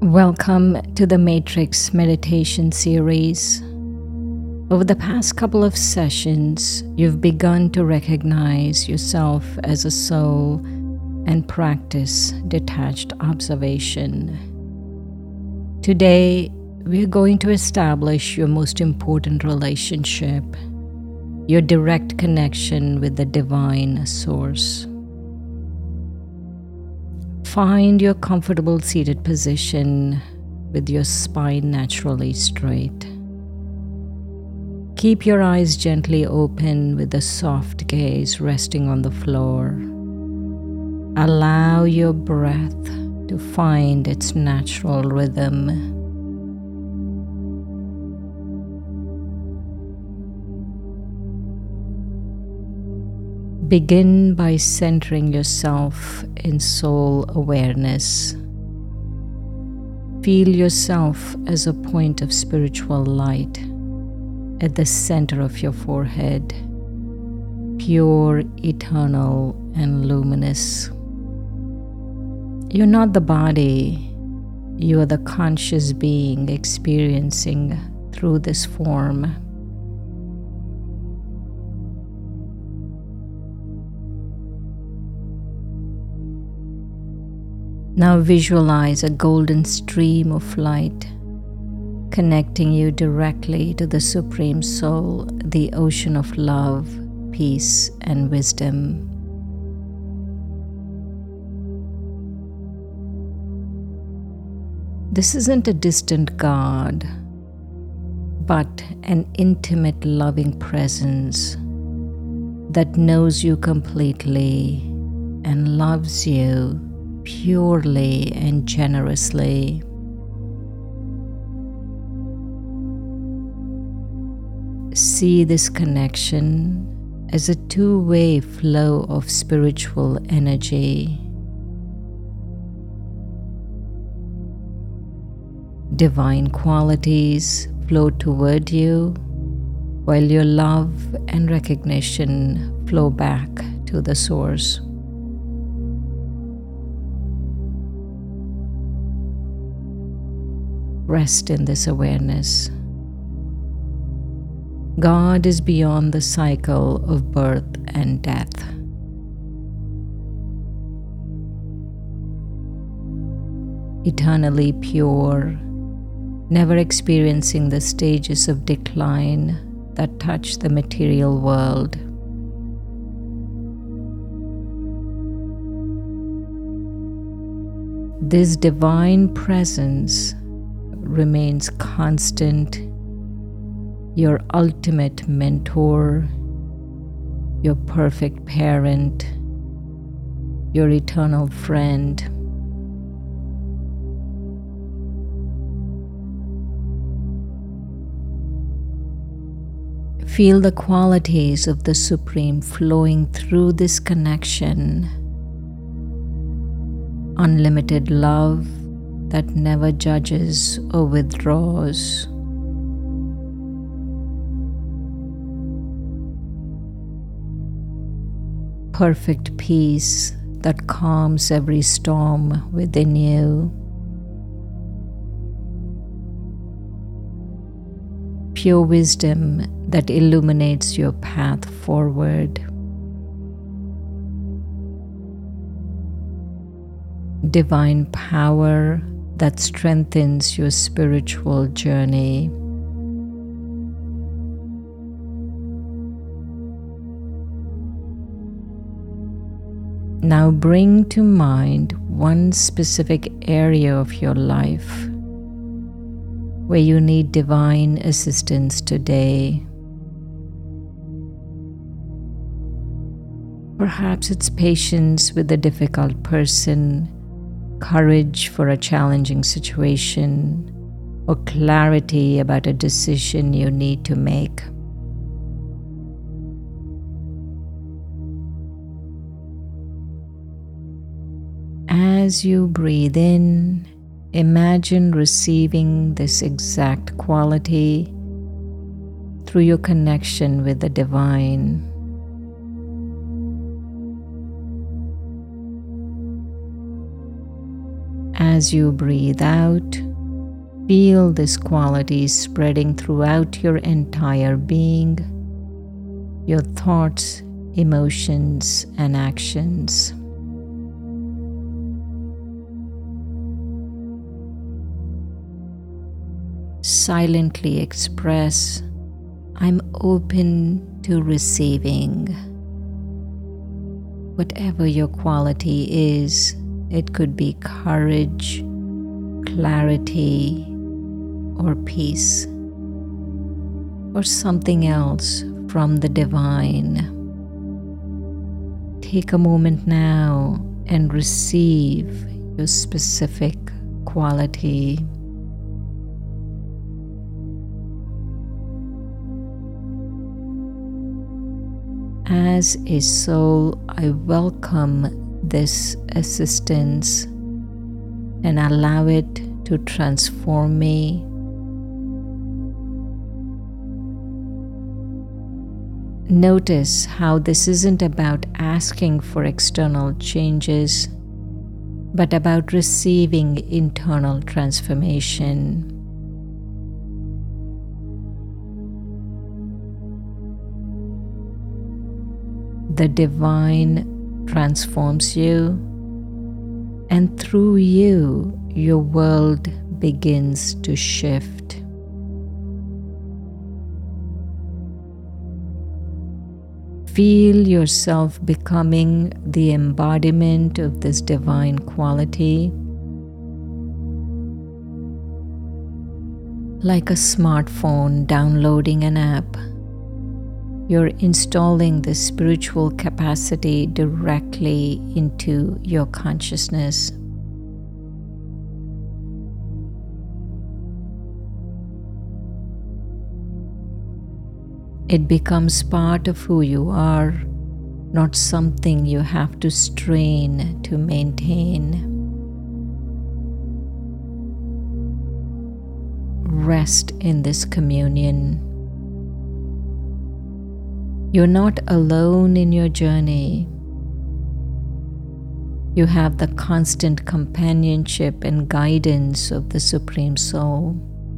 Welcome to the Matrix Meditation Series. Over the past couple of sessions, you've begun to recognize yourself as a soul and practice detached observation. Today, we're going to establish your most important relationship, your direct connection with the Divine Source. Find your comfortable seated position with your spine naturally straight. Keep your eyes gently open with a soft gaze resting on the floor. Allow your breath to find its natural rhythm. Begin by centering yourself in soul awareness. Feel yourself as a point of spiritual light at the center of your forehead, pure, eternal, and luminous. You're not the body, you are the conscious being experiencing through this form. Now visualize a golden stream of light connecting you directly to the Supreme Soul, the ocean of love, peace, and wisdom. This isn't a distant God, but an intimate, loving presence that knows you completely and loves you purely and generously. See this connection as a two-way flow of spiritual energy. Divine qualities flow toward you, while your love and recognition flow back to the Source. Rest in this awareness. God is beyond the cycle of birth and death. Eternally pure, never experiencing the stages of decline that touch the material world. This divine presence remains constant, your ultimate mentor, your perfect parent, your eternal friend. Feel the qualities of the Supreme flowing through this connection. Unlimited love that never judges or withdraws. Perfect peace that calms every storm within you. Pure wisdom that illuminates your path forward. Divine power that strengthens your spiritual journey. Now bring to mind one specific area of your life where you need divine assistance today. Perhaps it's patience with a difficult person, courage for a challenging situation, or clarity about a decision you need to make. As you breathe in, imagine receiving this exact quality through your connection with the Divine. As you breathe out, feel this quality spreading throughout your entire being, your thoughts, emotions, and actions. Silently express, "I'm open to receiving." Whatever your quality is, it could be courage, clarity, or peace, or something else from the divine. Take a moment now and receive your specific quality. As a soul, I welcome this assistance and allow it to transform me. Notice how this isn't about asking for external changes, but about receiving internal transformation. The divine transforms you, and through you, your world begins to shift. Feel yourself becoming the embodiment of this divine quality, like a smartphone downloading an app. You're installing the spiritual capacity directly into your consciousness. It becomes part of who you are, not something you have to strain to maintain. Rest in this communion. You're not alone in your journey. You have the constant companionship and guidance of the Supreme Soul.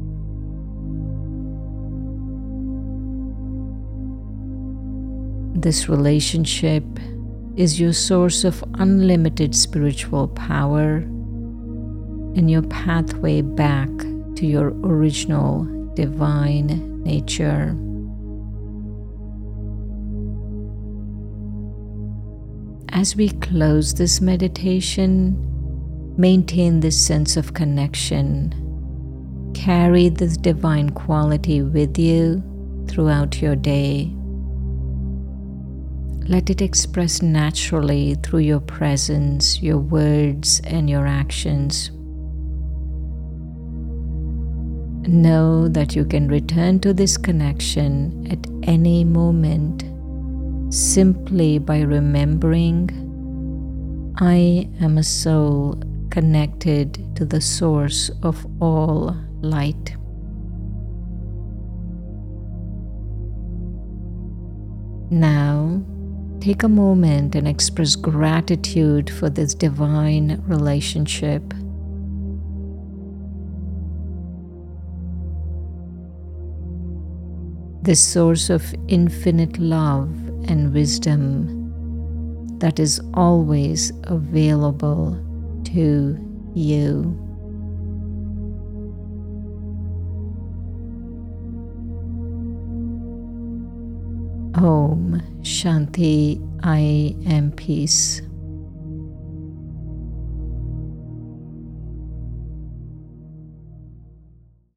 This relationship is your source of unlimited spiritual power and your pathway back to your original divine nature. As we close this meditation, maintain this sense of connection. Carry this divine quality with you throughout your day. Let it express naturally through your presence, your words, and your actions. Know that you can return to this connection at any moment simply by remembering, "I am a soul connected to the source of all light." Now, take a moment and express gratitude for this divine relationship. This source of infinite love and wisdom that is always available to you. Om Shanti, I am peace.